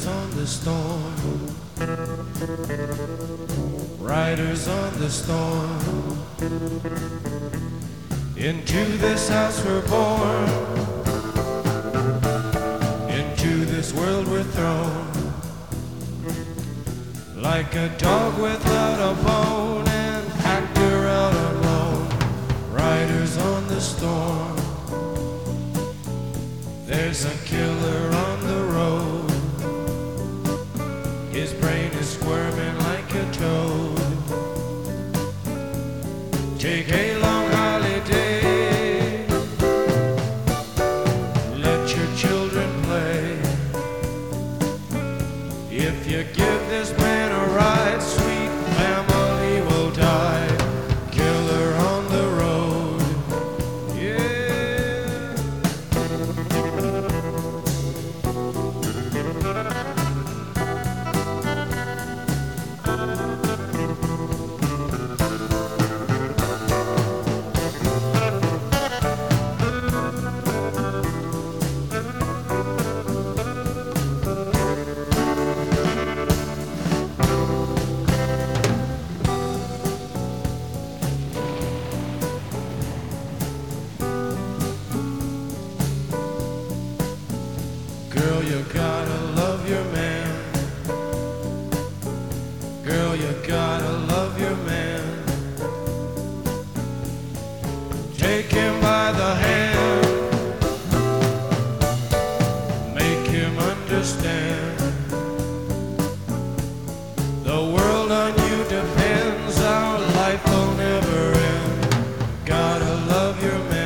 on the storm, riders on the storm. Into this house we're born, into this world we're thrown, like a dog without a bone, an actor out alone. Riders on the storm, there's a killer on the road. His brain is squirming like a toad. Take a long holiday, let your children play. If you give this man a ride, sweet family will die. Killer on the road, yeah. Girl, you gotta love your man. Girl, you gotta love your man. Take him by the hand, make him understand. The world on you depends, our life will never end. Gotta love your man.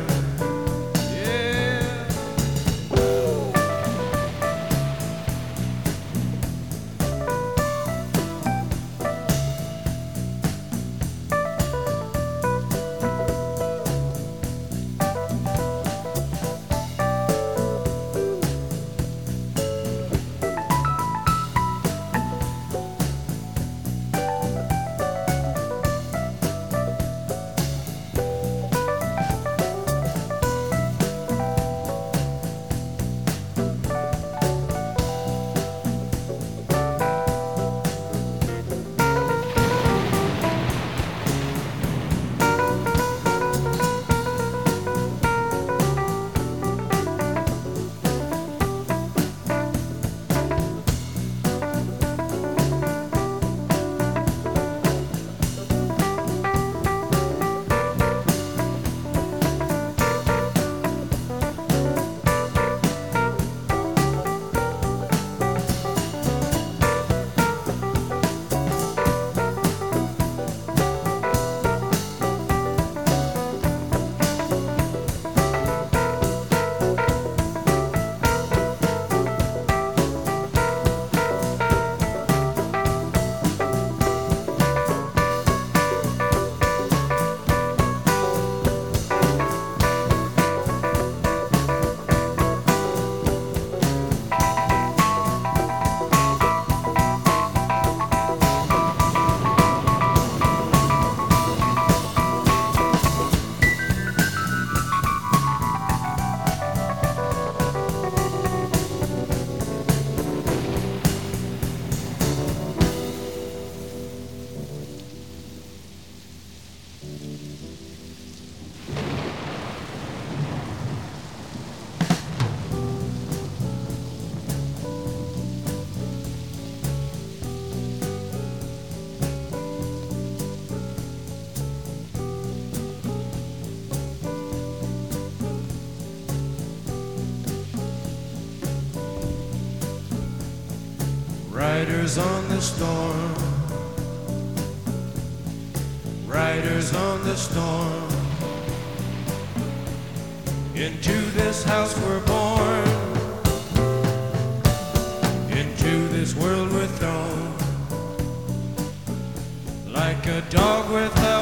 Riders on the storm, riders on the storm. Into this house we're born, into this world we're thrown, like a dog without